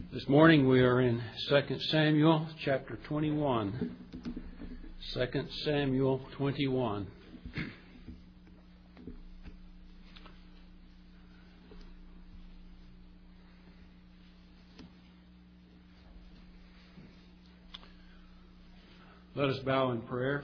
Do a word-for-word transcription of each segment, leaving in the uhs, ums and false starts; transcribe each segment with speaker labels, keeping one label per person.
Speaker 1: This morning we are in Second Samuel chapter twenty-one. Second Samuel twenty-one. Let us bow in prayer.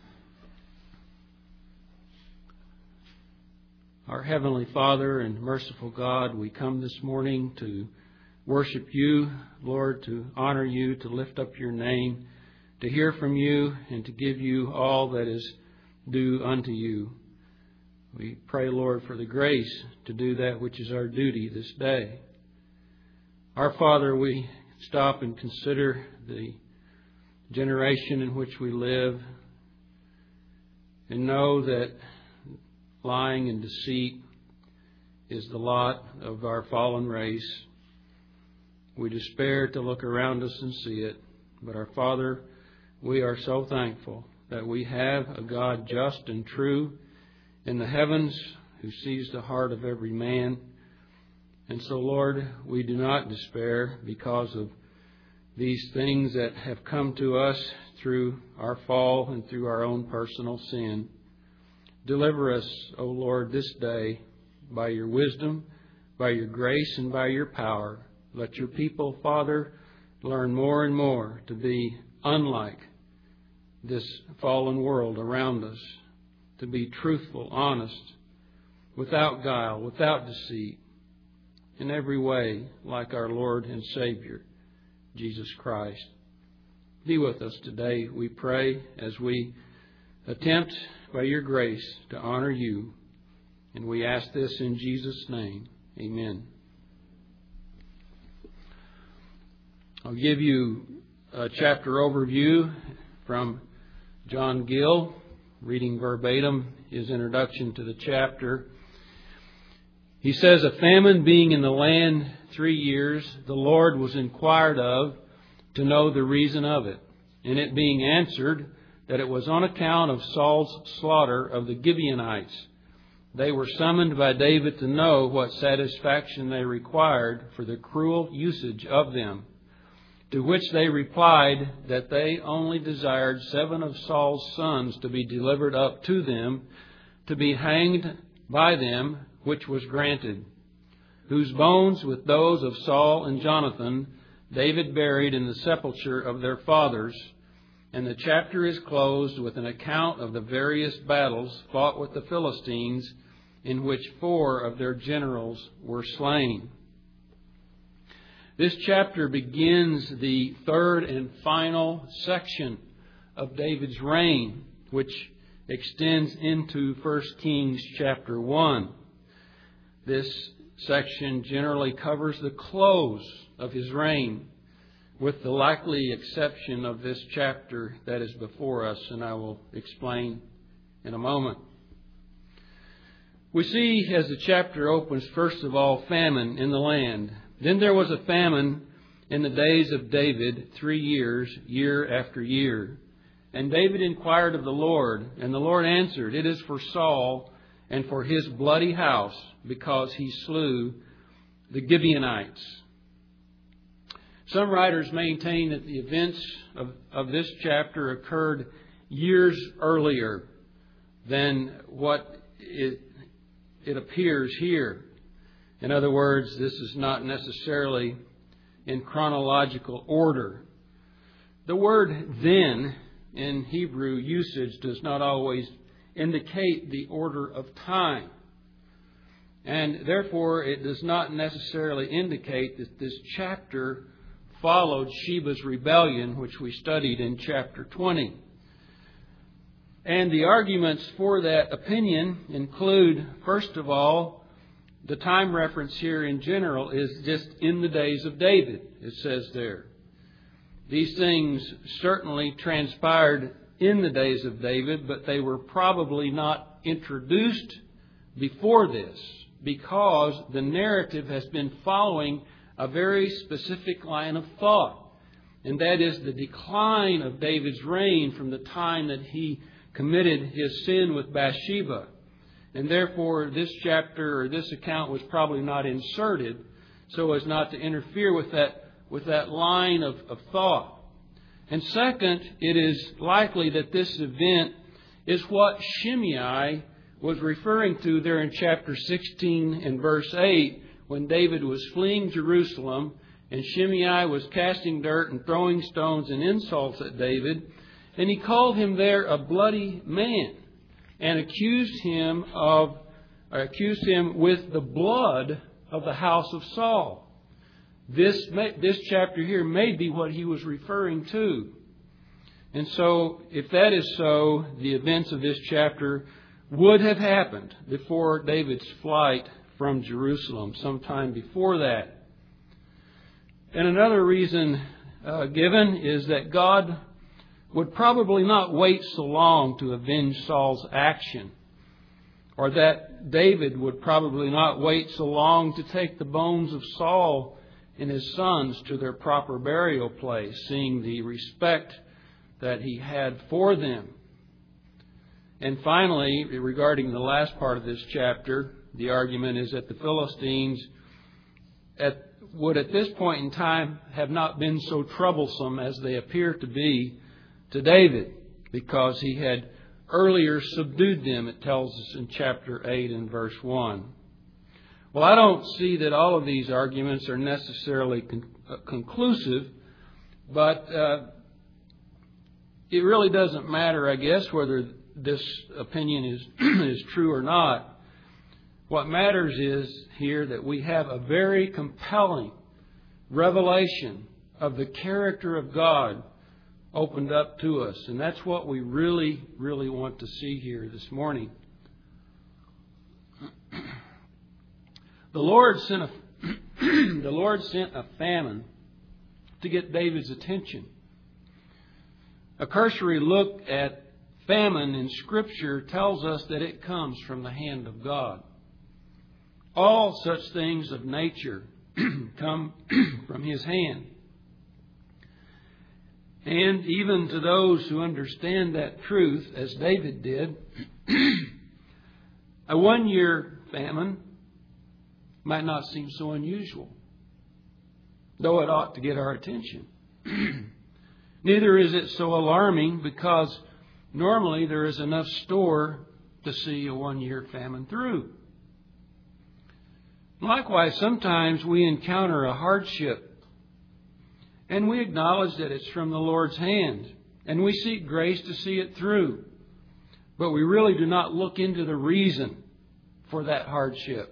Speaker 1: Our Heavenly Father and merciful God, we come this morning to worship You, Lord, to honor You, to lift up Your name, to hear from You, and to give You all that is due unto You. We pray, Lord, for the grace to do that which is our duty this day. Our Father, we stop and consider the generation in which we live and know that lying and deceit is the lot of our fallen race. We despair to look around us and see it. But our Father, we are so thankful that we have a God just and true in the heavens who sees the heart of every man. And so, Lord, we do not despair because of these things that have come to us through our fall and through our own personal sin. Deliver us, O Lord, this day by Your wisdom, by Your grace, and by Your power. Let Your people, Father, learn more and more to be unlike this fallen world around us, to be truthful, honest, without guile, without deceit, in every way like our Lord and Savior, Jesus Christ. Be with us today, we pray, as we attempt by Your grace to honor You. And we ask this in Jesus' name. Amen. I'll give you a chapter overview from John Gill, reading verbatim his introduction to the chapter. He says, "A famine being in the land three years, the Lord was inquired of to know the reason of it. And it being answered that it was on account of Saul's slaughter of the Gibeonites. They were summoned by David to know what satisfaction they required for the cruel usage of them. To which they replied that they only desired seven of Saul's sons to be delivered up to them, to be hanged by them, which was granted. Whose bones with those of Saul and Jonathan David buried in the sepulchre of their fathers." And the chapter is closed with an account of the various battles fought with the Philistines, in which four of their generals were slain. This chapter begins the third and final section of David's reign, which extends into First Kings chapter one. This section generally covers the close of his reign, with the likely exception of this chapter that is before us, and I will explain in a moment. We see as the chapter opens, first of all, famine in the land. Then there was a famine in the days of David three years, year after year. And David inquired of the Lord, and the Lord answered, "It is for Saul and for his bloody house, because he slew the Gibeonites." Some writers maintain that the events of, of this chapter occurred years earlier than what it, it appears here. In other words, this is not necessarily in chronological order. The word "then" in Hebrew usage does not always indicate the order of time. And therefore, it does not necessarily indicate that this chapter followed Sheba's rebellion, which we studied in chapter twenty. And the arguments for that opinion include, first of all, the time reference here in general is just in the days of David, it says there. These things certainly transpired in the days of David, but they were probably not introduced before this, because the narrative has been following a very specific line of thought. And that is the decline of David's reign from the time that he committed his sin with Bathsheba. And therefore, this chapter or this account was probably not inserted so as not to interfere with that with that line of, of thought. And second, it is likely that this event is what Shimei was referring to there in chapter sixteen and verse eight, when David was fleeing Jerusalem and Shimei was casting dirt and throwing stones and insults at David. And he called him there a bloody man and accused him of, or accused him with the blood of the house of Saul. This, this chapter here may be what he was referring to. And so, if that is so, the events of this chapter would have happened before David's flight from Jerusalem, sometime before that. And another reason uh, given is that God would probably not wait so long to avenge Saul's action, or that David would probably not wait so long to take the bones of Saul and his sons to their proper burial place, seeing the respect that he had for them. And finally, regarding the last part of this chapter, the argument is that the Philistines at, would at this point in time have not been so troublesome as they appear to be to David, because he had earlier subdued them, it tells us in chapter eight and verse one. Well, I don't see that all of these arguments are necessarily con- uh, conclusive, but uh, it really doesn't matter, I guess, whether this opinion is is true or not. What matters is here that we have a very compelling revelation of the character of God opened up to us. And that's what we really, really want to see here this morning. The Lord sent a the Lord sent a famine to get David's attention. A cursory look at famine in Scripture tells us that it comes from the hand of God. All such things of nature come from His hand. And even to those who understand that truth, as David did, a one-year famine might not seem so unusual, though it ought to get our attention. Neither is it so alarming, because normally there is enough store to see a one-year famine through. Likewise, sometimes we encounter a hardship, and we acknowledge that it's from the Lord's hand, and we seek grace to see it through. But we really do not look into the reason for that hardship.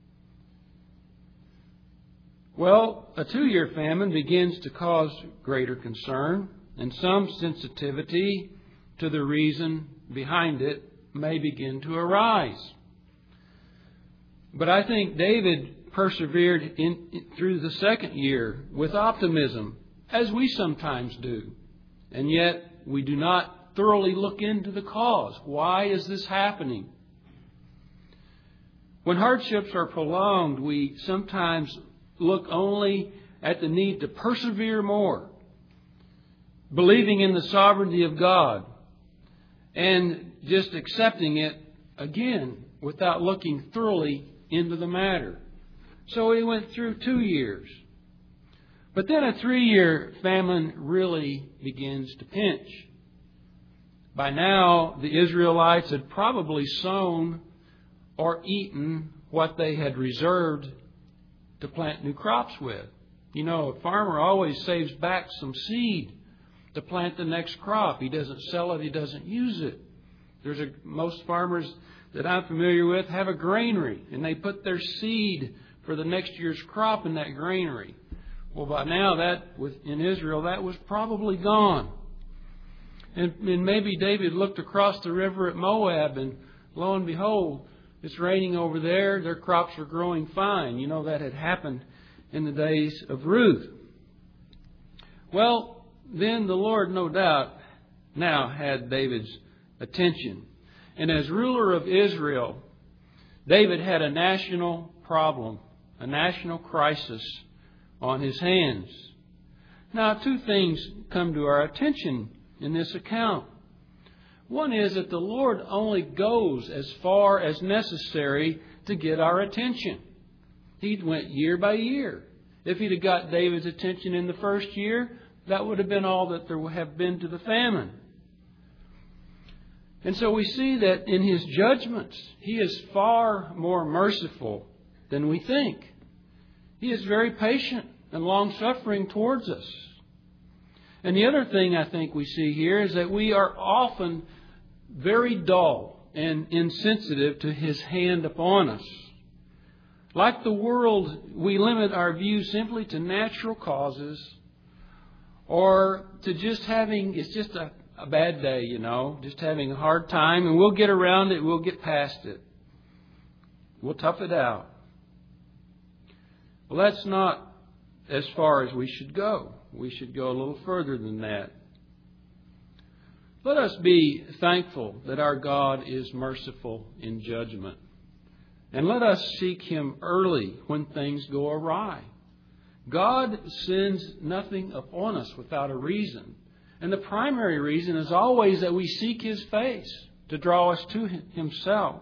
Speaker 1: Well, a two-year famine begins to cause greater concern, and some sensitivity to the reason behind it may begin to arise. But I think David persevered in, in, through the second year with optimism, as we sometimes do. And yet we do not thoroughly look into the cause. Why is this happening? When hardships are prolonged, we sometimes look only at the need to persevere more, believing in the sovereignty of God, and just accepting it again without looking thoroughly into the matter. So he went through two years. But then a three-year famine really begins to pinch. By now, the Israelites had probably sown or eaten what they had reserved to plant new crops with. You know, a farmer always saves back some seed to plant the next crop. He doesn't sell it, he doesn't use it. There's a, most farmers that I'm familiar with have a granary, and they put their seed for the next year's crop in that granary. Well, by now, that in Israel, that was probably gone. And, and maybe David looked across the river at Moab, and lo and behold, it's raining over there. Their crops are growing fine. You know, that had happened in the days of Ruth. Well, then the Lord, no doubt, now had David's attention. And as ruler of Israel, David had a national problem, a national crisis on his hands. Now, two things come to our attention in this account. One is that the Lord only goes as far as necessary to get our attention. He went year by year. If he'd have got David's attention in the first year, that would have been all that there would have been to the famine. And so we see that in His judgments, He is far more merciful than we think. He is very patient and long-suffering towards us. And the other thing I think we see here is that we are often very dull and insensitive to His hand upon us. Like the world, we limit our view simply to natural causes or to just having, it's just a, a bad day, you know, just having a hard time, and we'll get around it, we'll get past it. We'll tough it out. Well, that's not as far as we should go. We should go a little further than that. Let us be thankful that our God is merciful in judgment. And let us seek Him early when things go awry. God sends nothing upon us without a reason. And the primary reason is always that we seek His face to draw us to Himself.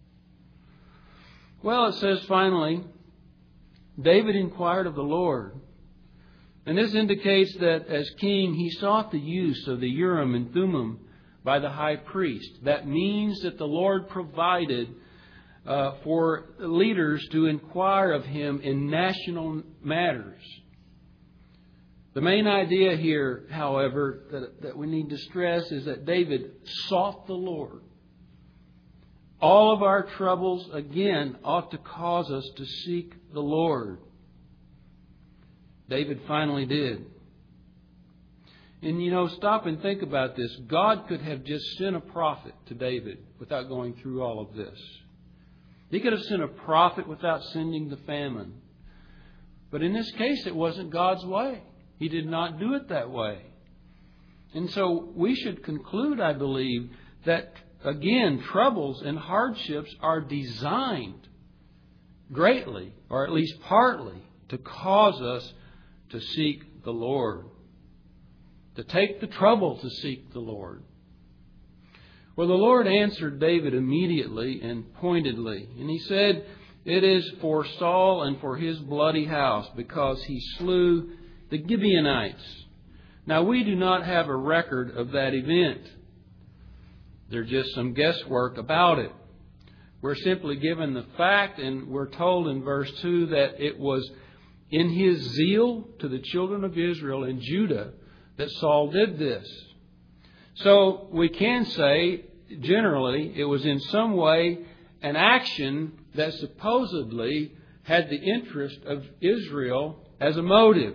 Speaker 1: Well, it says finally, David inquired of the Lord. And this indicates that as king, he sought the use of the Urim and Thummim by the high priest. That means that the Lord provided uh, for leaders to inquire of Him in national matters. The main idea here, however, that, that we need to stress is that David sought the Lord. All of our troubles, again, ought to cause us to seek the Lord. David finally did. And you know, stop and think about this. God could have just sent a prophet to David without going through all of this. He could have sent a prophet without sending the famine. But in this case, it wasn't God's way. He did not do it that way. And so we should conclude, I believe, that again, troubles and hardships are designed greatly, or at least partly, to cause us to seek the Lord. To take the trouble to seek the Lord. Well, the Lord answered David immediately and pointedly. And He said, "It is for Saul and for his bloody house, because he slew the Gibeonites." Now, we do not have a record of that event. There's just some guesswork about it. We're simply given the fact, and we're told in verse two that it was in his zeal to the children of Israel and Judah that Saul did this. So we can say, generally, it was in some way an action that supposedly had the interest of Israel as a motive.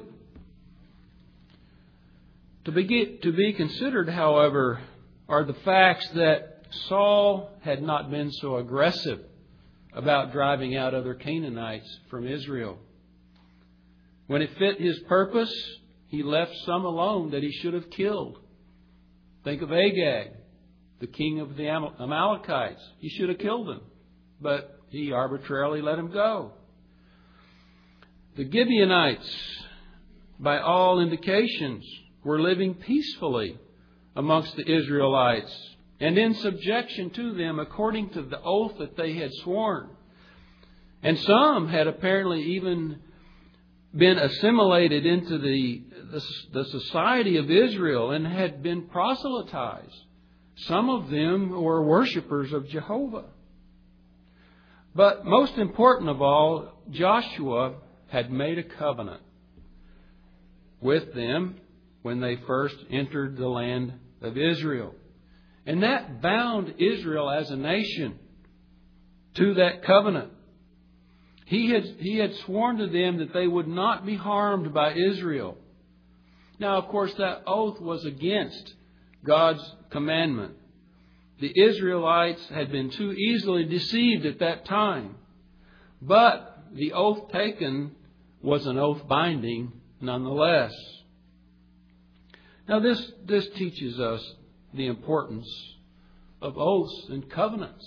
Speaker 1: To be, to be considered, however, are the facts that Saul had not been so aggressive about driving out other Canaanites from Israel. When it fit his purpose, he left some alone that he should have killed. Think of Agag, the king of the Amalekites. He should have killed him, but he arbitrarily let him go. The Gibeonites, by all indications, were living peacefully amongst the Israelites and in subjection to them according to the oath that they had sworn. And some had apparently even been assimilated into the, the, the society of Israel and had been proselytized. Some of them were worshipers of Jehovah. But most important of all, Joshua had made a covenant with them when they first entered the land of Israel. And that bound Israel as a nation to that covenant. He had, he had sworn to them that they would not be harmed by Israel. Now, of course, that oath was against God's commandment. The Israelites had been too easily deceived at that time. But the oath taken was an oath binding nonetheless. Now, this, this teaches us the importance of oaths and covenants.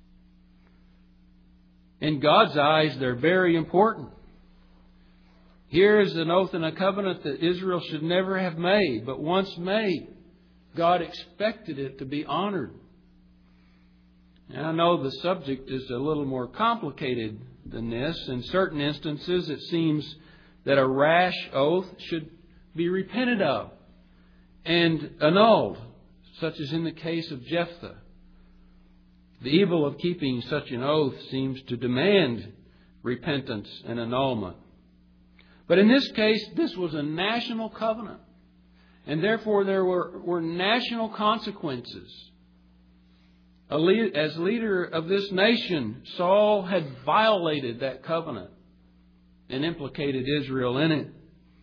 Speaker 1: In God's eyes, they're very important. Here is an oath and a covenant that Israel should never have made, but once made, God expected it to be honored. And I know the subject is a little more complicated than this. In certain instances, it seems that a rash oath should be repented of and annulled, such as in the case of Jephthah. The evil of keeping such an oath seems to demand repentance and annulment. But in this case, this was a national covenant, and therefore there were, were national consequences. As leader of this nation, Saul had violated that covenant and implicated Israel in it.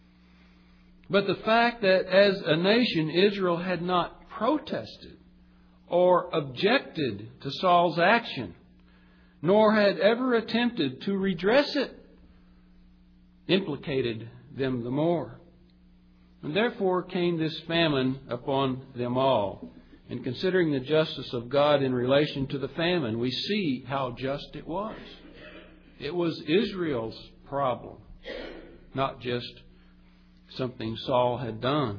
Speaker 1: But the fact that as a nation, Israel had not protested or objected to Saul's action, nor had ever attempted to redress it, implicated them the more. And therefore came this famine upon them all. And considering the justice of God in relation to the famine, we see how just it was. It was Israel's problem, not just something Saul had done.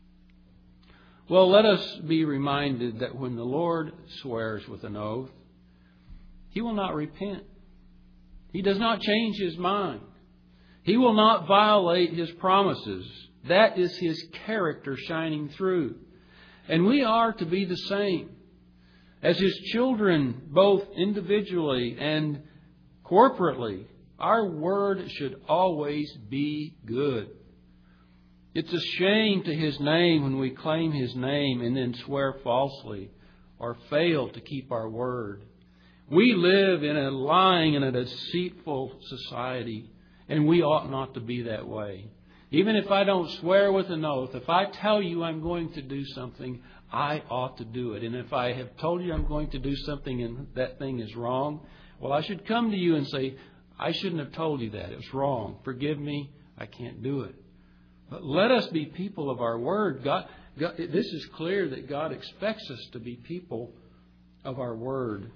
Speaker 1: Well, let us be reminded that when the Lord swears with an oath, He will not repent. He does not change His mind. He will not violate His promises. That is His character shining through. And we are to be the same. As His children, both individually and corporately, our word should always be good. It's a shame to His name when we claim His name and then swear falsely or fail to keep our word. We live in a lying and a deceitful society, and we ought not to be that way. Even if I don't swear with an oath, if I tell you I'm going to do something, I ought to do it. And if I have told you I'm going to do something and that thing is wrong, well, I should come to you and say, I shouldn't have told you that. It was wrong. Forgive me. I can't do it. But let us be people of our word. God, God, this is clear that God expects us to be people of our word.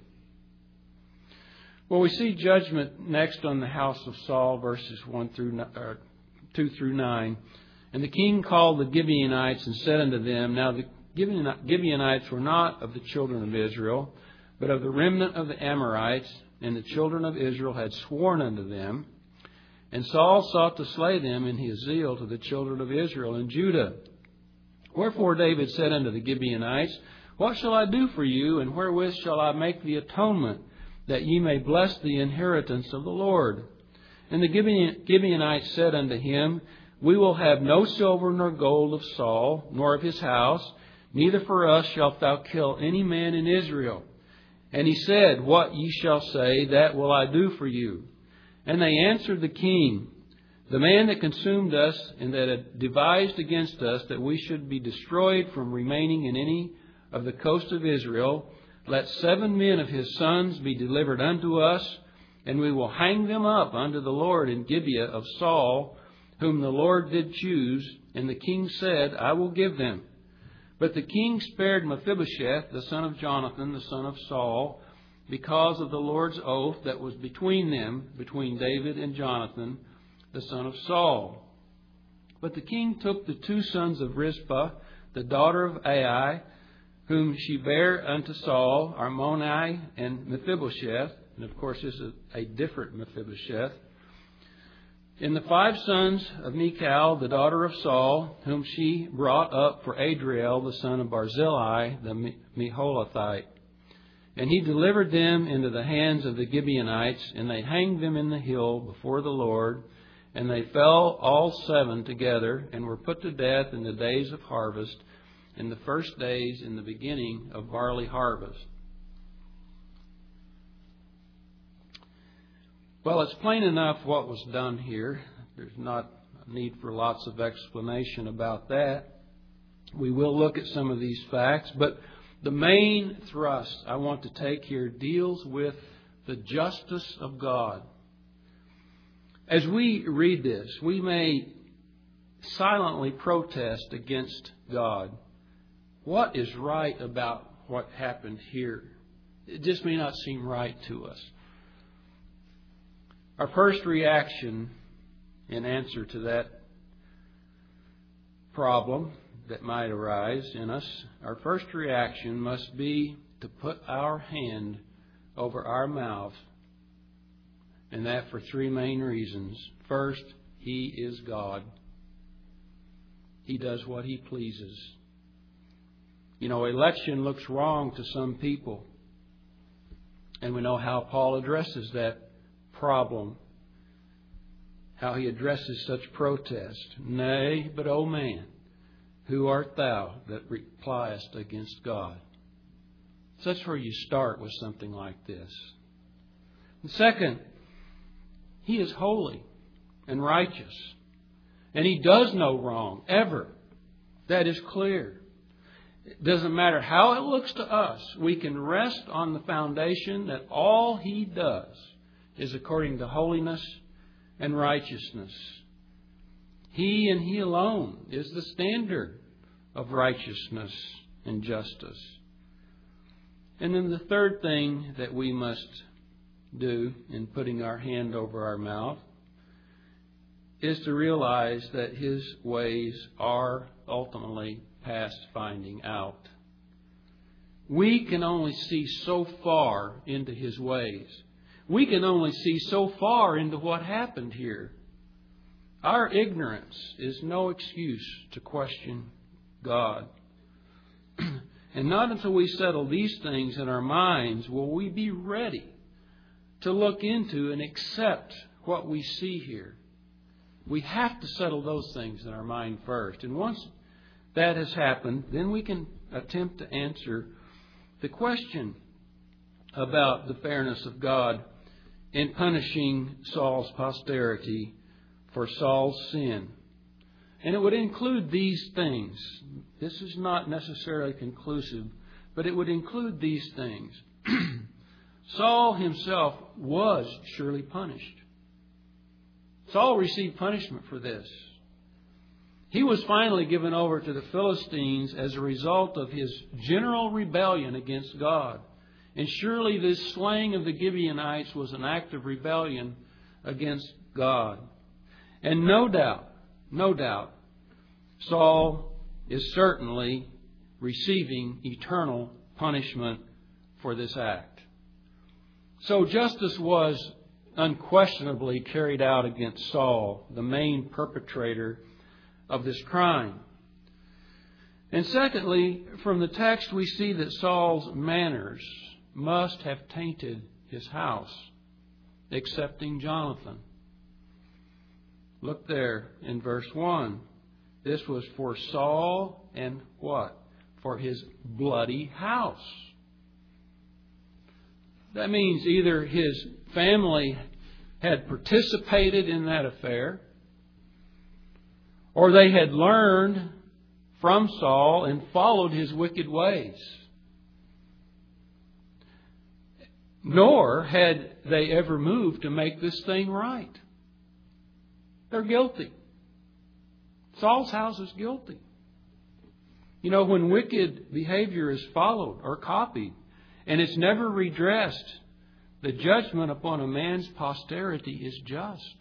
Speaker 1: Well, we see judgment next on the house of Saul, verses one through or two through nine. And the king called the Gibeonites and said unto them, Now the Gibeonites were not of the children of Israel, but of the remnant of the Amorites, and the children of Israel had sworn unto them. And Saul sought to slay them in his zeal to the children of Israel and Judah. Wherefore David said unto the Gibeonites, What shall I do for you, and wherewith shall I make the atonement, that ye may bless the inheritance of the Lord? And the Gibeonites said unto him, We will have no silver nor gold of Saul, nor of his house, neither for us shalt thou kill any man in Israel. And he said, What ye shall say, that will I do for you. And they answered the king, The man that consumed us, and that had devised against us that we should be destroyed from remaining in any of the coast of Israel, let seven men of his sons be delivered unto us, and we will hang them up unto the Lord in Gibeah of Saul, whom the Lord did choose. And the king said, I will give them. But the king spared Mephibosheth, the son of Jonathan, the son of Saul, because of the Lord's oath that was between them, between David and Jonathan, the son of Saul. But the king took the two sons of Rizpah, the daughter of Ai, whom she bare unto Saul, Armoni and Mephibosheth. And of course, this is a different Mephibosheth. And the five sons of Michal, the daughter of Saul, whom she brought up for Adriel, the son of Barzillai, the Meholathite. And he delivered them into the hands of the Gibeonites, and they hanged them in the hill before the Lord. And they fell all seven together, and were put to death in the days of harvest, in the first days in the beginning of barley harvest. Well, it's plain enough what was done here. There's not a need for lots of explanation about that. We will look at some of these facts, but the main thrust I want to take here deals with the justice of God. As we read this, we may silently protest against God. What is right about what happened here? It just may not seem right to us. Our first reaction in answer to that problem that might arise in us, our first reaction must be to put our hand over our mouth, and that for three main reasons. First, He is God. He does what He pleases. You know, election looks wrong to some people. And we know how Paul addresses that problem. How he addresses such protest. Nay, but, O man, who art thou that repliest against God? So that's where you start with something like this. And second, He is holy and righteous. And He does no wrong, ever. That is clear. It doesn't matter how it looks to us. We can rest on the foundation that all He does is according to holiness and righteousness. He and He alone is the standard of righteousness and justice. And then the third thing that we must do in putting our hand over our mouth is to realize that His ways are ultimately past finding out. We can only see so far into His ways. We can only see so far into what happened here. Our ignorance is no excuse to question God. And not until we settle these things in our minds will we be ready to look into and accept what we see here. We have to settle those things in our mind first. And once that has happened, then we can attempt to answer the question about the fairness of God in punishing Saul's posterity for Saul's sin. And it would include these things. This is not necessarily conclusive, but it would include these things. Saul himself was surely punished. Saul received punishment for this. He was finally given over to the Philistines as a result of his general rebellion against God. And surely this slaying of the Gibeonites was an act of rebellion against God. And no doubt, no doubt, Saul is certainly receiving eternal punishment for this act. So justice was unquestionably carried out against Saul, the main perpetrator of this crime. And secondly, from the text we see that Saul's manners must have tainted his house, excepting Jonathan. Look there in verse one. This was for Saul and what? For his bloody house. That means either his family had participated in that affair, or they had learned from Saul and followed his wicked ways. Nor had they ever moved to make this thing right. They're guilty. Saul's house is guilty. You know, when wicked behavior is followed or copied, and it's never redressed, the judgment upon a man's posterity is just.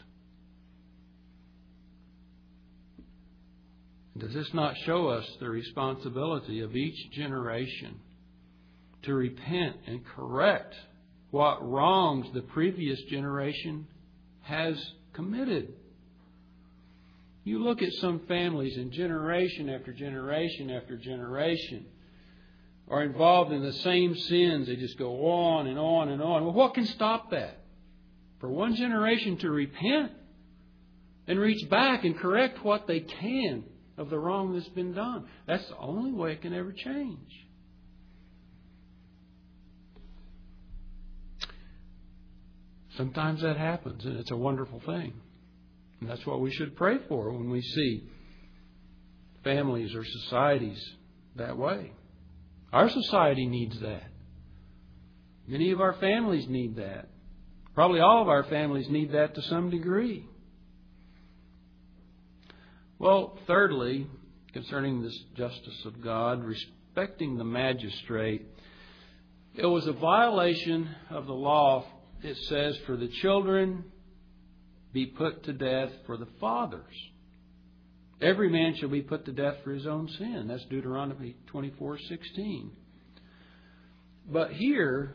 Speaker 1: Does this not show us the responsibility of each generation to repent and correct what wrongs the previous generation has committed? You look at some families, and generation after generation after generation are involved in the same sins. They just go on and on and on. Well, what can stop that? For one generation to repent and reach back and correct what they can of the wrong that's been done. That's the only way it can ever change. Sometimes that happens, and it's a wonderful thing. And that's what we should pray for when we see families or societies that way. Our society needs that. Many of our families need that. Probably all of our families need that to some degree. Well, thirdly, concerning this justice of God, respecting the magistrate, it was a violation of the law. It says, for the children be put to death for the fathers. Every man shall be put to death for his own sin. That's Deuteronomy twenty-four sixteen. But here,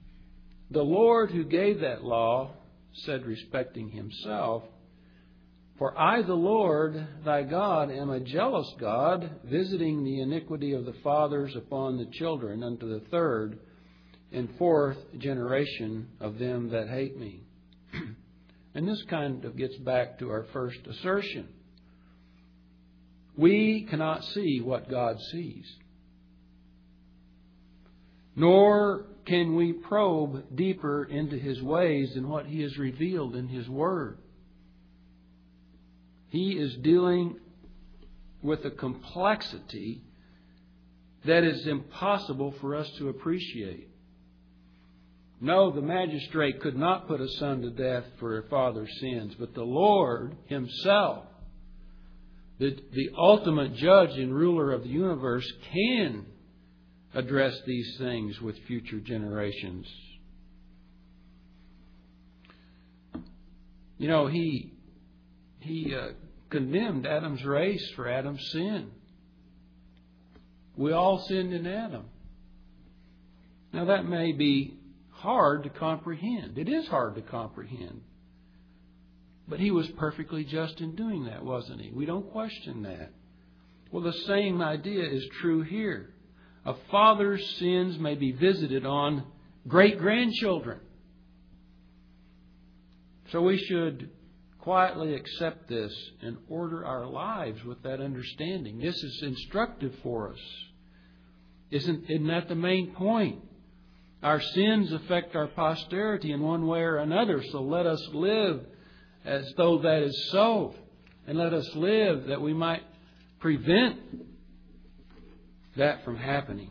Speaker 1: the Lord who gave that law said, respecting Himself, For I, the Lord thy God, am a jealous God, visiting the iniquity of the fathers upon the children unto the third and fourth generation of them that hate me. And this kind of gets back to our first assertion. We cannot see what God sees. Nor can we probe deeper into His ways than what He has revealed in His Word. He is dealing with a complexity that is impossible for us to appreciate. No, the magistrate could not put a son to death for a father's sins, but the Lord Himself, the, the ultimate judge and ruler of the universe, can address these things with future generations. You know, He He uh, condemned Adam's race for Adam's sin. We all sinned in Adam. Now that may be hard to comprehend. It is hard to comprehend. But He was perfectly just in doing that, wasn't He? We don't question that. Well, the same idea is true here. A father's sins may be visited on great-grandchildren. So we should quietly accept this and order our lives with that understanding. This is instructive for us. Isn't, isn't that the main point? Our sins affect our posterity in one way or another, so let us live as though that is so. And let us live that we might prevent that from happening.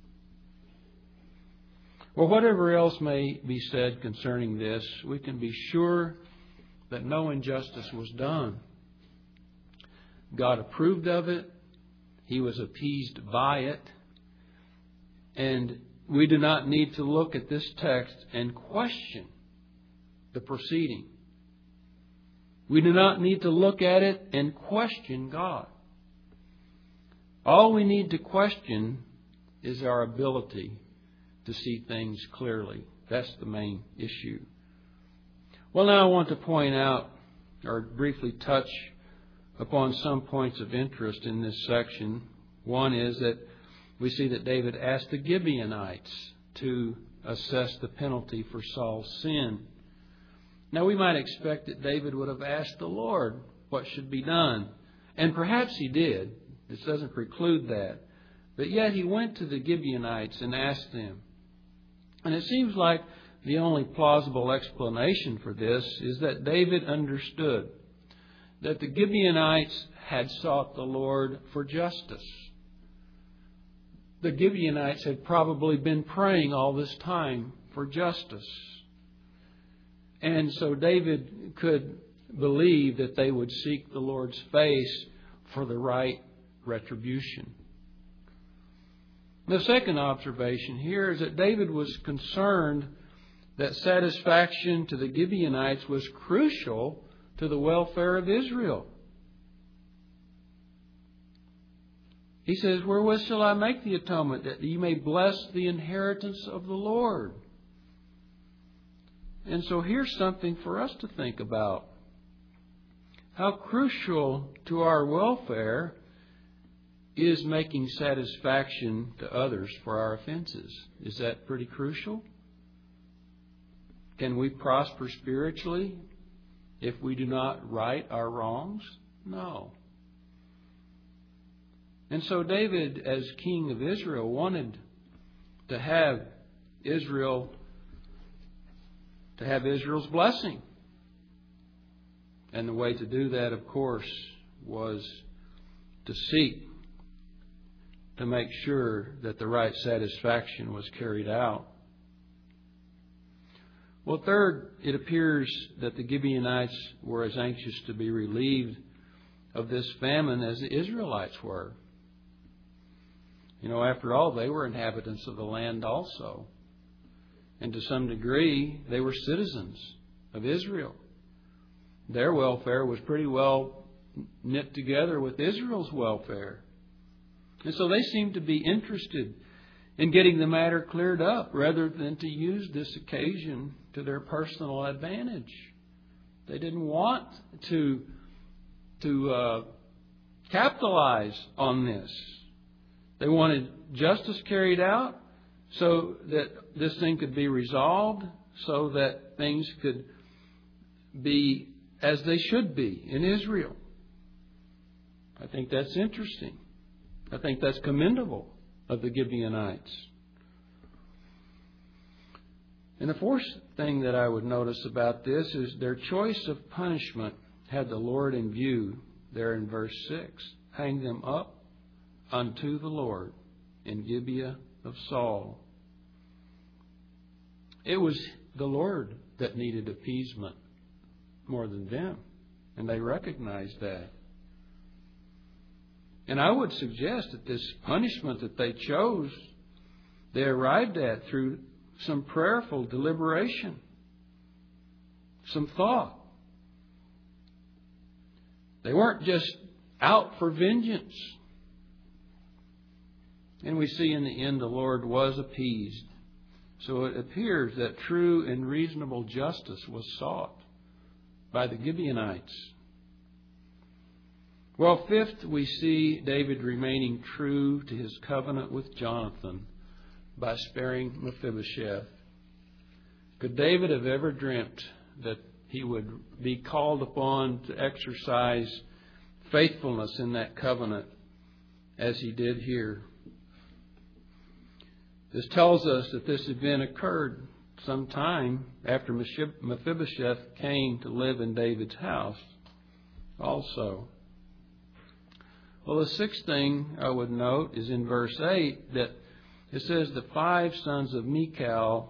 Speaker 1: Well, whatever else may be said concerning this, we can be sure that no injustice was done. God approved of it. He was appeased by it. And we do not need to look at this text and question the proceeding. We do not need to look at it and question God. All we need to question is our ability to see things clearly. That's the main issue. Well, now I want to point out or briefly touch upon some points of interest in this section. One is that we see that David asked the Gibeonites to assess the penalty for Saul's sin. Now, we might expect that David would have asked the Lord what should be done. And perhaps he did. This doesn't preclude that. But yet he went to the Gibeonites and asked them. And it seems like the only plausible explanation for this is that David understood that the Gibeonites had sought the Lord for justice. The Gibeonites had probably been praying all this time for justice. And so David could believe that they would seek the Lord's face for the right retribution. The second observation here is that David was concerned that satisfaction to the Gibeonites was crucial to the welfare of Israel. He says, "Wherewith shall I make the atonement, that ye may bless the inheritance of the Lord?" And so here's something for us to think about. How crucial to our welfare is making satisfaction to others for our offenses. Is that pretty crucial? Can we prosper spiritually if we do not right our wrongs? No. And so David, as king of Israel, wanted to have Israel, to have Israel's blessing. And the way to do that, of course, was to seek to make sure that the right satisfaction was carried out. Well, third, it appears that the Gibeonites were as anxious to be relieved of this famine as the Israelites were. You know, after all, they were inhabitants of the land also. And to some degree, they were citizens of Israel. Their welfare was pretty well knit together with Israel's welfare. And so they seemed to be interested in getting the matter cleared up rather than to use this occasion to their personal advantage. They didn't want to to uh, capitalize on this. They wanted justice carried out so that this thing could be resolved, so that things could be as they should be in Israel. I think that's interesting. I think that's commendable of the Gibeonites. And the fourth thing that I would notice about this is their choice of punishment had the Lord in view there in verse six. Hang them up unto the Lord in Gibeah of Saul. It was the Lord that needed appeasement more than them, and they recognized that. And I would suggest that this punishment that they chose, they arrived at through some prayerful deliberation, some thought. They weren't just out for vengeance. And we see in the end the Lord was appeased. So it appears that true and reasonable justice was sought by the Gibeonites. Well, fifth, we see David remaining true to his covenant with Jonathan by sparing Mephibosheth. Could David have ever dreamt that he would be called upon to exercise faithfulness in that covenant as he did here? This tells us that this event occurred some time after Mephibosheth came to live in David's house also. Well, the sixth thing I would note is in verse eight that it says the five sons of Michal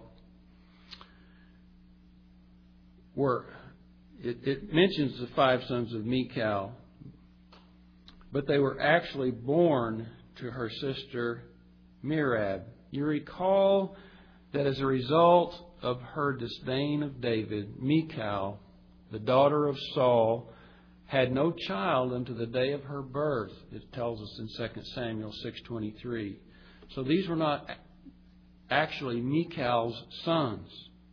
Speaker 1: were, it, it mentions the five sons of Michal, but they were actually born to her sister Merab. You recall that as a result of her disdain of David, Michal, the daughter of Saul, had no child unto the day of her birth. It tells us in Second Samuel six twenty-three. So these were not actually Michal's sons.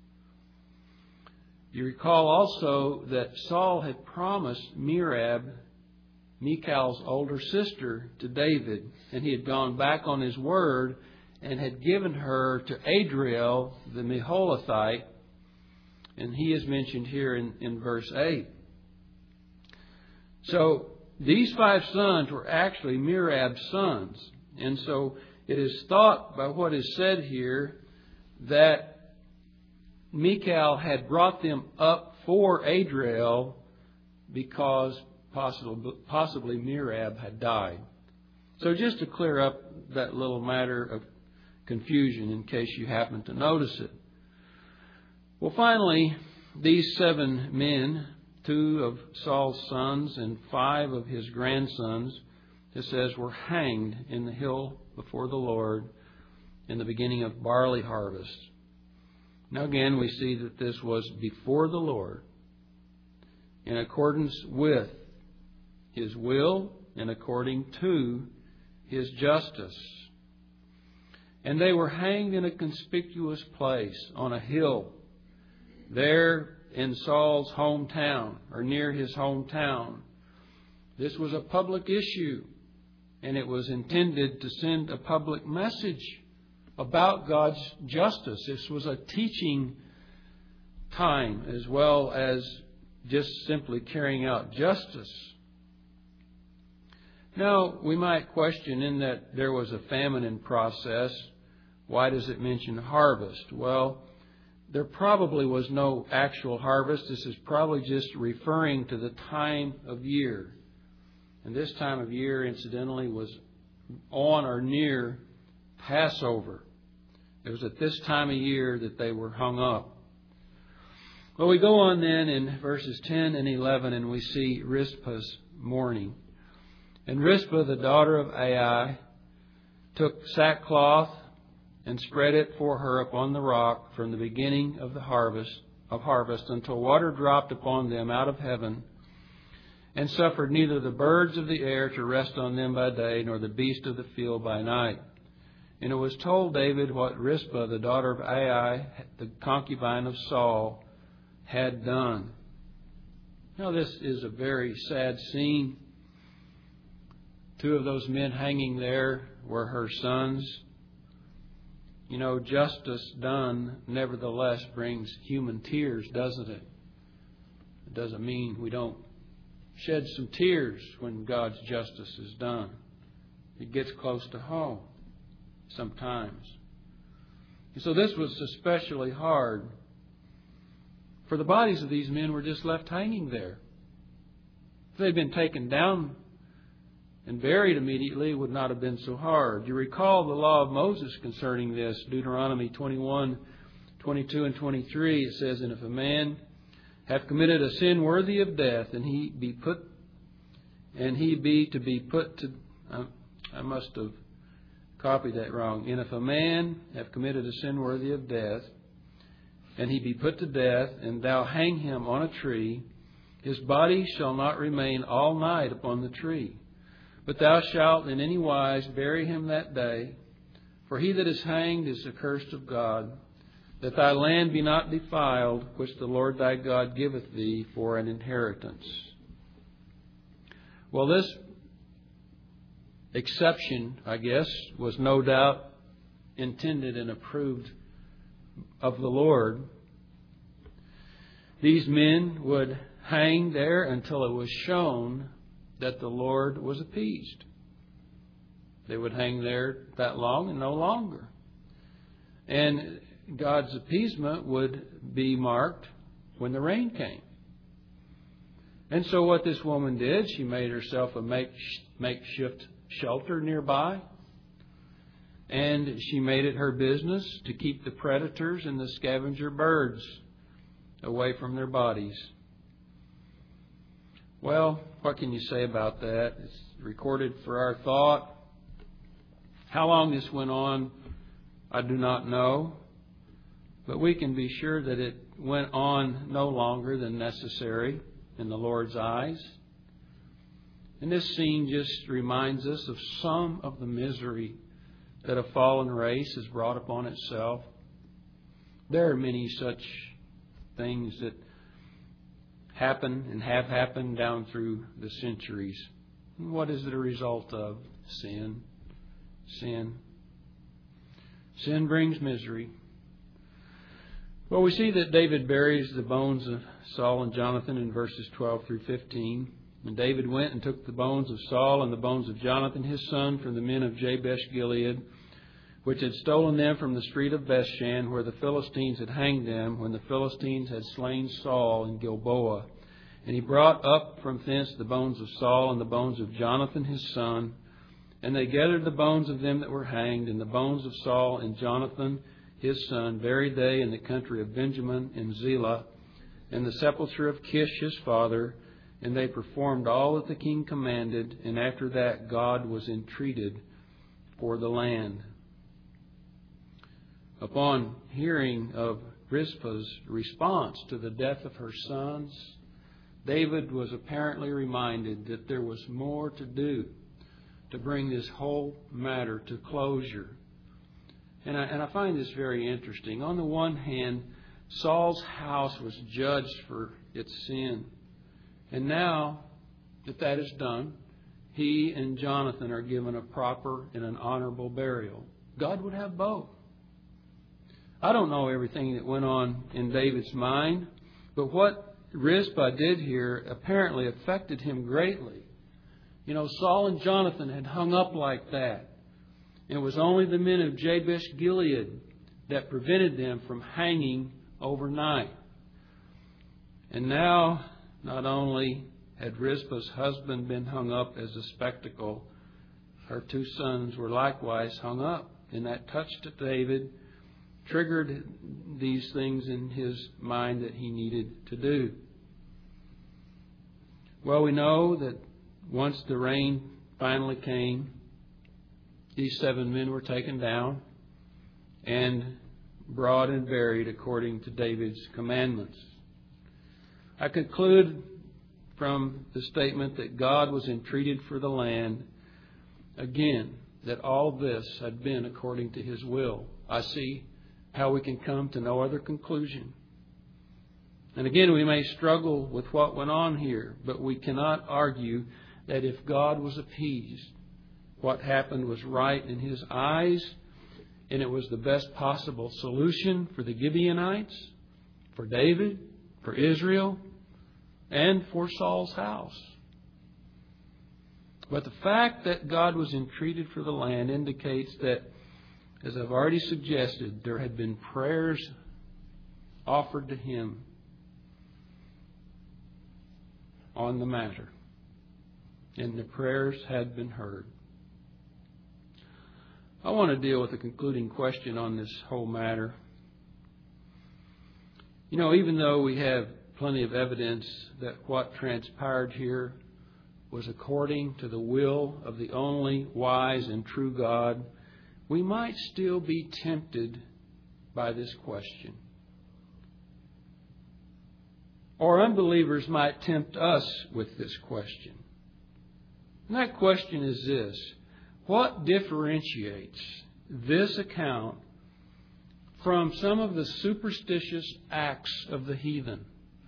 Speaker 1: You recall also that Saul had promised Merab, Michal's older sister, to David, and he had gone back on his word and had given her to Adriel, the Meholathite, and he is mentioned here in, in verse eight. So these five sons were actually Merab's sons. And so it is thought by what is said here that Michal had brought them up for Adriel because possibly, possibly Merab had died. So just to clear up that little matter of confusion in case you happen to notice it. Well, finally, these seven men, two of Saul's sons and five of his grandsons, it says, were hanged in the hill before the Lord in the beginning of barley harvest. Now again, we see that this was before the Lord, in accordance with His will and according to His justice. And they were hanged in a conspicuous place on a hill there in Saul's hometown, or near his hometown. This was a public issue, and it was intended to send a public message about God's justice. This was a teaching time as well as just simply carrying out justice. Now, we might question, in that there was a famine in process, why does it mention harvest? Well, there probably was no actual harvest. This is probably just referring to the time of year. And this time of year, incidentally, was on or near Passover. It was at this time of year that they were hung up. Well, we go on then in verses ten and eleven, and we see Rizpah's mourning. And Rizpah, the daughter of Ai, took sackcloth and spread it for her upon the rock from the beginning of the harvest of harvest until water dropped upon them out of heaven, and suffered neither the birds of the air to rest on them by day, nor the beast of the field by night. And it was told David what Rizpah, the daughter of Ai, the concubine of Saul, had done. Now, this is a very sad scene. Two of those men hanging there were her sons. You know, justice done nevertheless brings human tears, doesn't it? It doesn't mean we don't shed some tears when God's justice is done. It gets close to home sometimes. And so this was especially hard, for the bodies of these men were just left hanging there. If they'd been taken down and buried immediately, it would not have been so hard. You recall the law of Moses concerning this, Deuteronomy twenty-one, twenty-two, and twenty-three. It says, "And if a man have committed a sin worthy of death, and he be put, and he be to be put to," I, I must have copied that wrong. "And if a man have committed a sin worthy of death, and he be put to death, and thou hang him on a tree, his body shall not remain all night upon the tree. But thou shalt in any wise bury him that day. For he that is hanged is accursed of God, that thy land be not defiled, which the Lord thy God giveth thee for an inheritance." Well, this exception, I guess, was no doubt intended and approved of the Lord. These men would hang there until it was shown that the Lord was appeased. They would hang there that long and no longer. And God's appeasement would be marked when the rain came. And so what this woman did, she made herself a makeshift shelter nearby. And she made it her business to keep the predators and the scavenger birds away from their bodies. Well, what can you say about that? It's recorded for our thought. How long this went on, I do not know. But we can be sure that it went on no longer than necessary in the Lord's eyes. And this scene just reminds us of some of the misery that a fallen race has brought upon itself. There are many such things that happen and have happened down through the centuries. What is it a result of? Sin. Sin. Sin brings misery. Well, we see that David buries the bones of Saul and Jonathan in verses twelve through fifteen. And David went and took the bones of Saul and the bones of Jonathan his son from the men of Jabesh Gilead, which had stolen them from the street of Bethshan, where the Philistines had hanged them, when the Philistines had slain Saul in Gilboa. And he brought up from thence the bones of Saul and the bones of Jonathan his son. And they gathered the bones of them that were hanged, and the bones of Saul and Jonathan his son buried they in the country of Benjamin in Zelah, in the sepulchre of Kish his father. And they performed all that the king commanded, and after that God was entreated for the land. Upon hearing of Rizpah's response to the death of her sons, David was apparently reminded that there was more to do to bring this whole matter to closure. And I, and I find this very interesting. On the one hand, Saul's house was judged for its sin. And now that that is done, he and Jonathan are given a proper and an honorable burial. God would have both. I don't know everything that went on in David's mind, but what Rizpah did here apparently affected him greatly. You know, Saul and Jonathan had hung up like that. It was only the men of Jabesh Gilead that prevented them from hanging overnight. And now, not only had Rizpah's husband been hung up as a spectacle, her two sons were likewise hung up. And that touched David, triggered these things in his mind that he needed to do. Well, we know that once the rain finally came, these seven men were taken down and brought and buried according to David's commandments. I conclude from the statement that God was entreated for the land, again, that all this had been according to His will. I see how we can come to no other conclusion. And again, we may struggle with what went on here, but we cannot argue that if God was appeased, what happened was right in His eyes, and it was the best possible solution for the Gibeonites, for David, for Israel, and for Saul's house. But the fact that God was entreated for the land indicates that, as I've already suggested, there had been prayers offered to Him on the matter. And the prayers had been heard. I want to deal with a concluding question on this whole matter. You know, even though we have plenty of evidence that what transpired here was according to the will of the only wise and true God, we might still be tempted by this question. Or unbelievers might tempt us with this question. And that question is this: what differentiates this account from some of the superstitious acts of the heathen?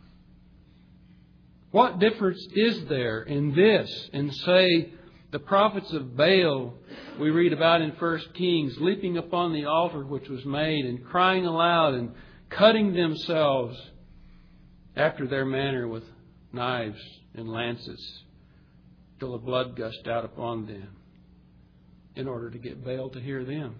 Speaker 1: What difference is there in this and, say, the prophets of Baal we read about in First Kings leaping upon the altar which was made and crying aloud and cutting themselves after their manner with knives and lances till the blood gushed out upon them in order to get Baal to hear them?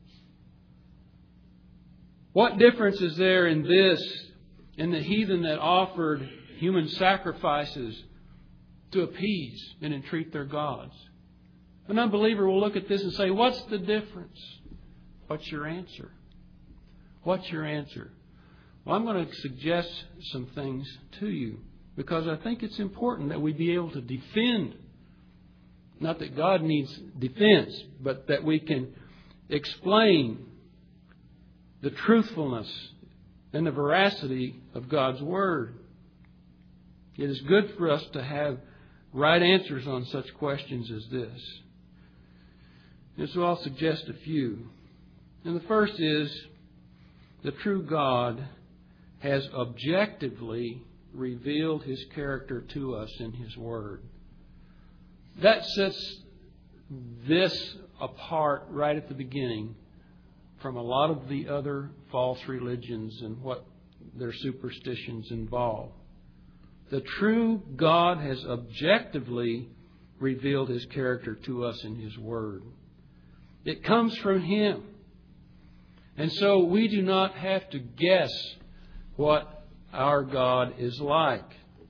Speaker 1: What difference is there in this and the heathen that offered human sacrifices to appease and entreat their gods? An unbeliever will look at this and say, what's the difference? What's your answer? What's your answer? Well, I'm going to suggest some things to you because I think it's important that we be able to defend. Not that God needs defense, but that we can explain the truthfulness and the veracity of God's Word. It is good for us to have right answers on such questions as this. And so I'll suggest a few. And the first is, the true God has objectively revealed His character to us in His Word. That sets this apart right at the beginning from a lot of the other false religions and what their superstitions involve. The true God has objectively revealed His character to us in His Word. It comes from Him. And so we do not have to guess what our God is like.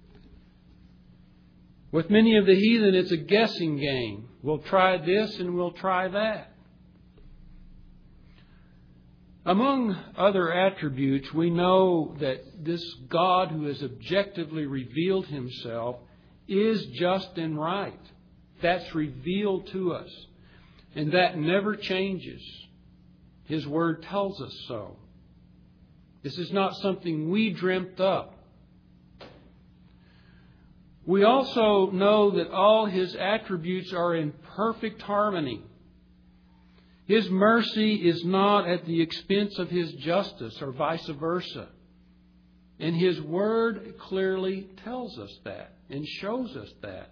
Speaker 1: With many of the heathen, it's a guessing game. We'll try this and we'll try that. Among other attributes, we know that this God who has objectively revealed Himself is just and right. That's revealed to us. And that never changes. His Word tells us so. This is not something we dreamt up. We also know that all His attributes are in perfect harmony. His mercy is not at the expense of His justice or vice versa. And His Word clearly tells us that and shows us that.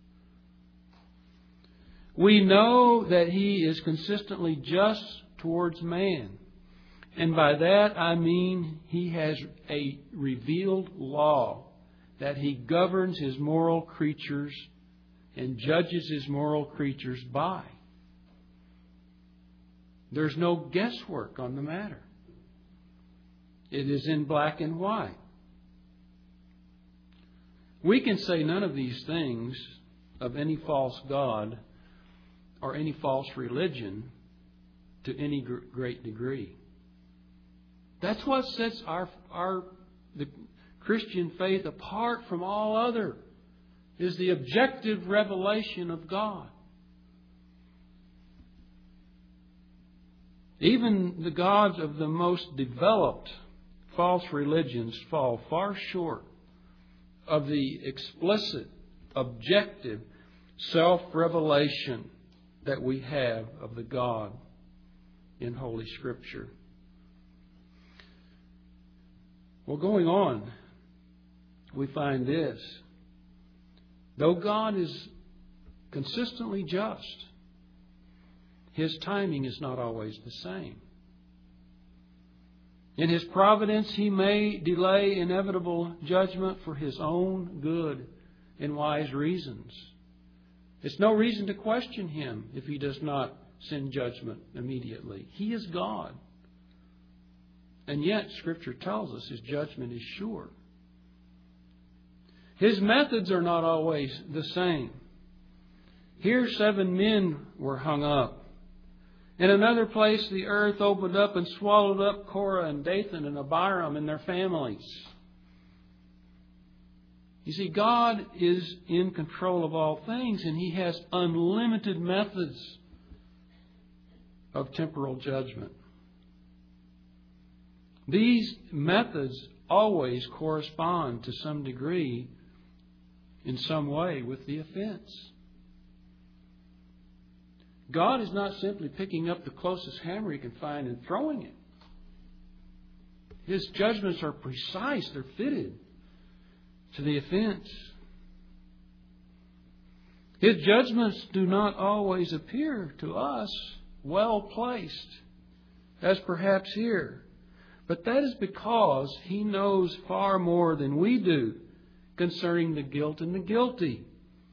Speaker 1: We know that He is consistently just towards man. And by that I mean He has a revealed law that He governs His moral creatures and judges His moral creatures by. There's no guesswork on the matter. It is in black and white. We can say none of these things of any false god or any false religion to any great degree. That's what sets our our the Christian faith apart from all other, is the objective revelation of God. Even the gods of the most developed false religions fall far short of the explicit, objective self-revelation that we have of the God in Holy Scripture. Well, going on, we find this. Though God is consistently just, His timing is not always the same. In His providence, He may delay inevitable judgment for His own good and wise reasons. It's no reason to question Him if He does not send judgment immediately. He is God. And yet, Scripture tells us His judgment is sure. His methods are not always the same. Here, seven men were hung up. In another place, the earth opened up and swallowed up Korah and Dathan and Abiram and their families. You see, God is in control of all things, and He has unlimited methods of temporal judgment. These methods always correspond to some degree, in some way, with the offense. God is not simply picking up the closest hammer He can find and throwing it. His judgments are precise. They're fitted to the offense. His judgments do not always appear to us well placed, as perhaps here. But that is because He knows far more than we do concerning the guilt and the guilty.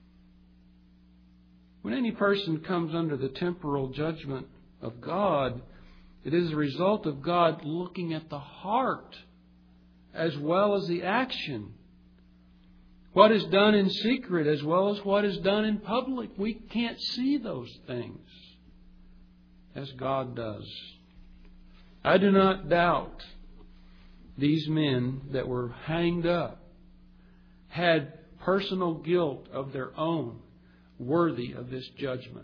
Speaker 1: When any person comes under the temporal judgment of God, it is a result of God looking at the heart as well as the action. What is done in secret as well as what is done in public. We can't see those things as God does. I do not doubt these men that were hanged up had personal guilt of their own worthy of this judgment.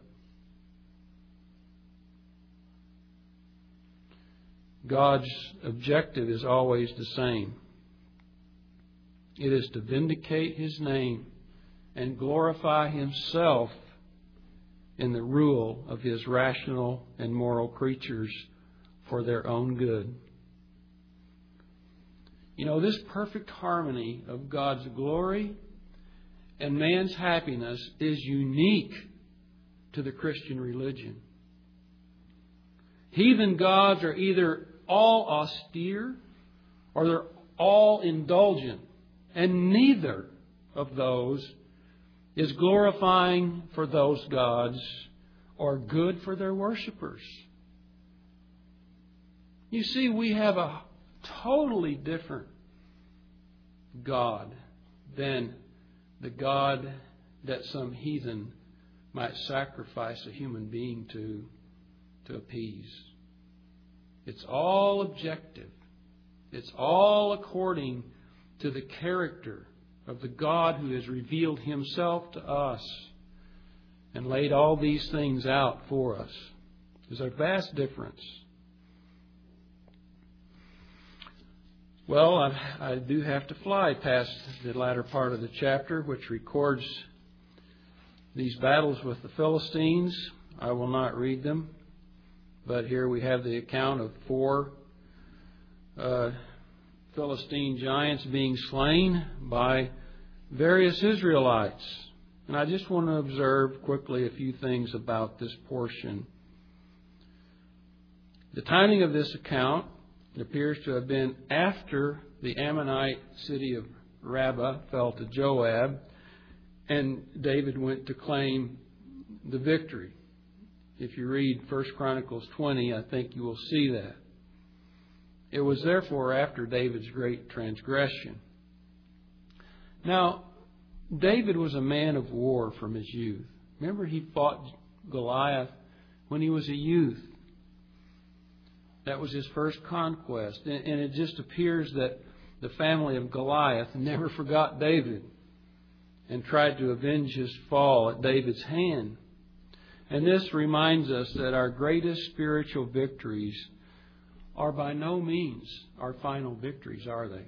Speaker 1: God's objective is always the same. It is to vindicate His name and glorify Himself in the rule of His rational and moral creatures for their own good. You know, this perfect harmony of God's glory and man's happiness is unique to the Christian religion. Heathen gods are either all austere or they're all indulgent. And neither of those is glorifying for those gods or good for their worshipers. You see, we have a totally different God than the God that some heathen might sacrifice a human being to, to appease. It's all objective. It's all according to the character of the God who has revealed Himself to us and laid all these things out for us. There's a vast difference. Well, I, I do have to fly past the latter part of the chapter, which records these battles with the Philistines. I will not read them, but here we have the account of four uh, Philistine giants being slain by various Israelites. And I just want to observe quickly a few things about this portion. The timing of this account appears to have been after the Ammonite city of Rabbah fell to Joab, and David went to claim the victory. If you read First Chronicles twenty, I think you will see that. It was therefore after David's great transgression. Now, David was a man of war from his youth. Remember, he fought Goliath when he was a youth. That was his first conquest. And it just appears that the family of Goliath never forgot David and tried to avenge his fall at David's hand. And this reminds us that our greatest spiritual victories are by no means our final victories, are they?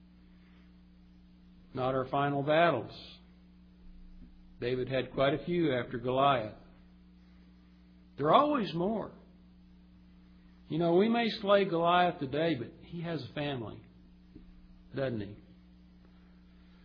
Speaker 1: Not our final battles. David had quite a few after Goliath. There are always more. You know, we may slay Goliath today, but he has a family, doesn't he?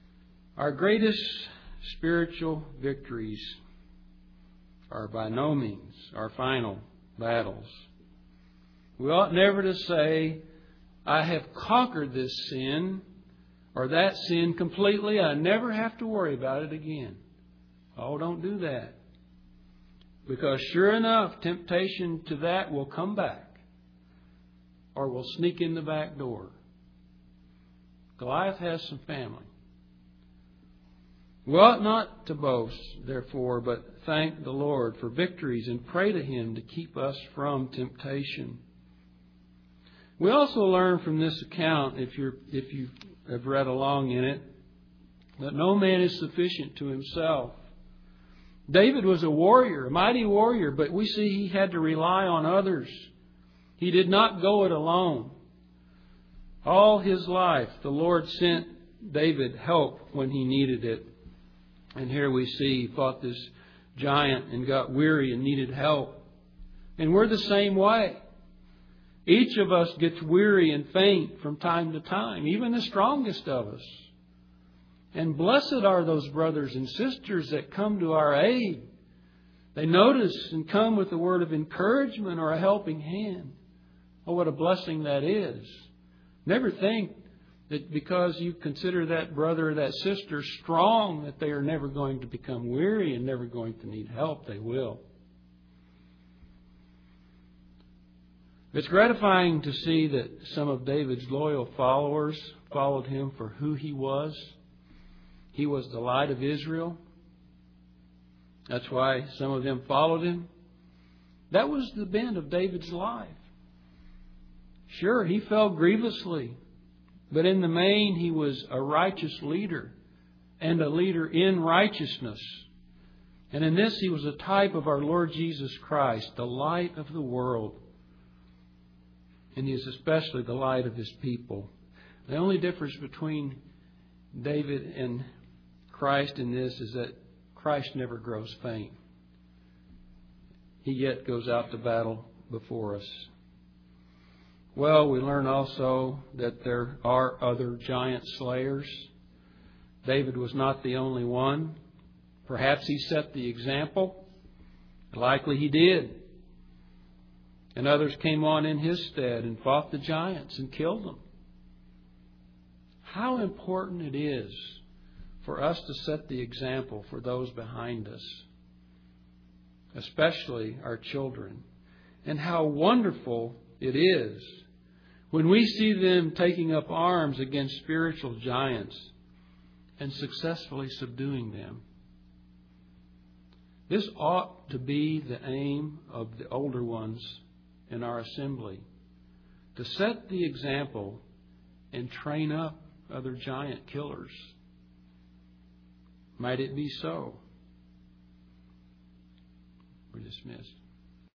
Speaker 1: Our greatest spiritual victories are by no means our final battles. We ought never to say, I have conquered this sin or that sin completely. I never have to worry about it again. Oh, don't do that. Because sure enough, temptation to that will come back or will sneak in the back door. Goliath has some family. We ought not to boast, therefore, but thank the Lord for victories and pray to Him to keep us from temptation. We also learn from this account, if you're if you have read along in it, that no man is sufficient to himself. David was a warrior, a mighty warrior, but we see he had to rely on others. He did not go it alone. All his life, the Lord sent David help when he needed it. And here we see he fought this giant and got weary and needed help. And we're the same way. Each of us gets weary and faint from time to time, even the strongest of us. And blessed are those brothers and sisters that come to our aid. They notice and come with a word of encouragement or a helping hand. Oh, what a blessing that is. Never think that because you consider that brother or that sister strong, that they are never going to become weary and never going to need help. They will. It's gratifying to see that some of David's loyal followers followed him for who he was. He was the light of Israel. That's why some of them followed him. That was the bent of David's life. Sure, he fell grievously, but in the main he was a righteous leader and a leader in righteousness. And in this he was a type of our Lord Jesus Christ, the light of the world. And he is especially the light of His people. The only difference between David and Christ in this is that Christ never grows faint. He yet goes out to battle before us. Well, we learn also that there are other giant slayers. David was not the only one. Perhaps he set the example. Likely he did. And others came on in his stead and fought the giants and killed them. How important it is for us to set the example for those behind us, especially our children. And how wonderful it is when we see them taking up arms against spiritual giants and successfully subduing them. This ought to be the aim of the older ones in our assembly, to set the example and train up other giant killers. Might it be so? We're dismissed.